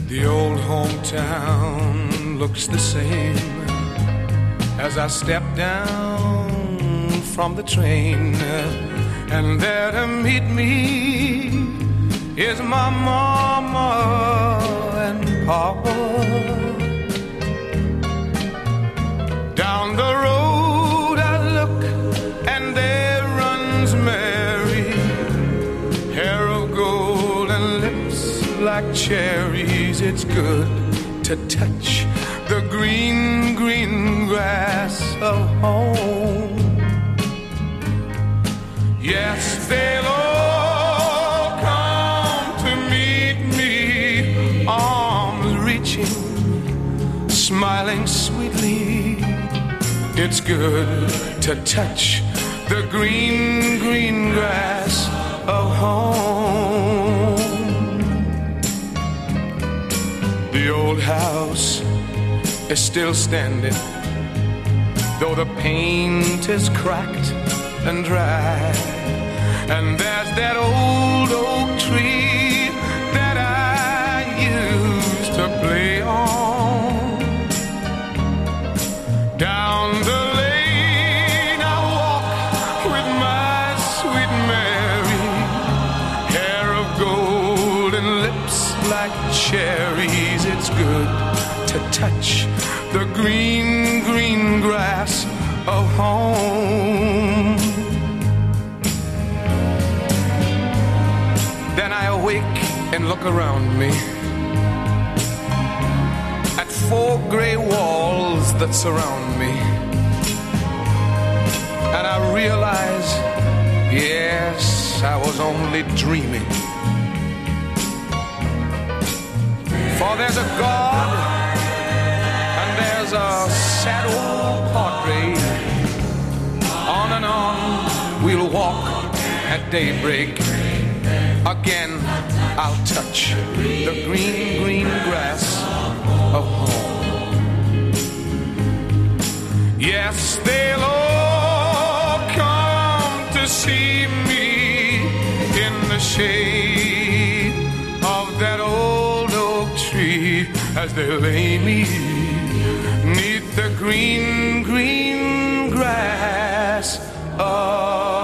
The old hometown looks the same as I step down from the train, and there to meet me is my mama and papa. Down the road I look, and there runs Mary, hair of gold and lips like cherries. It's good to touch the green, green grass of home. Yes, they'll all come to meet me, arms reaching, smiling sweetly. It's good to touch the green, green grass of home. The old house is still standing, though the paint is cracked and dry. And there's that old oak tree that I used to play on. Down the lane I walk with my sweet Mary, hair of gold and lips like cherries. It's good to touch the green, green grass of home. Then I awake and look around me at four gray walls that surround me, and I realize, yes, I was only dreaming. For there's a God and there's a sad old portrait. On and on we'll walk at daybreak. Again I'll touch the green, green grass of home. Yes, they'll all come to see me in the shade of that old oak tree, as they lay me neath the green, green grass of